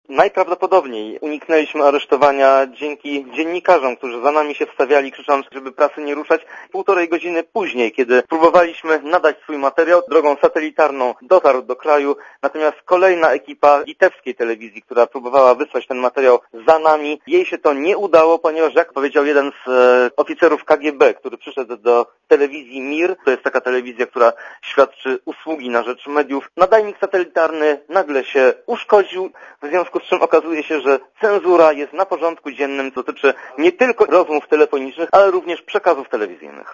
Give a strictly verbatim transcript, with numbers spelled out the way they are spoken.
Najprawdopodobniej uniknęliśmy aresztowania dzięki dziennikarzom, którzy za nami się wstawiali, krzycząc, żeby prasy nie ruszać. Półtorej godziny później, kiedy próbowaliśmy nadać swój materiał, drogą satelitarną dotarł do kraju, natomiast kolejna ekipa litewskiej telewizji, która próbowała wysłać ten materiał za nami, jej się to nie udało, ponieważ, jak powiedział jeden z e, oficerów K G B, który przyszedł do telewizji Mir, to jest taka telewizja, która świadczy usługi na rzecz mediów, nadajnik satelitarny nagle się uszkodził, w związku z czym okazuje się, że cenzura jest na porządku dziennym, co dotyczy nie tylko rozmów telefonicznych, ale również przekazów telewizyjnych.